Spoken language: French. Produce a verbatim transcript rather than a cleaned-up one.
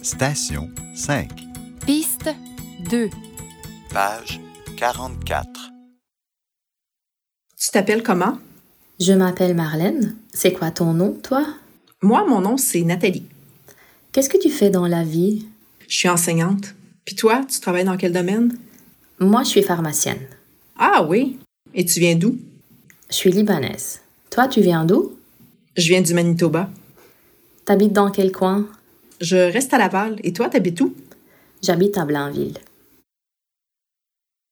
Station cinq. Piste deux. Page quarante-quatre. Tu t'appelles comment? Je m'appelle Marlène. C'est quoi ton nom, toi? Moi, mon nom, c'est Nathalie. Qu'est-ce que tu fais dans la vie? Je suis enseignante. Puis toi, tu travailles dans quel domaine? Moi, je suis pharmacienne. Ah oui? Et tu viens d'où? Je suis libanaise. Toi, tu viens d'où? Je viens du Manitoba. T'habites dans quel coin? Je reste à Laval. Et toi, t'habites où? J'habite à Blainville.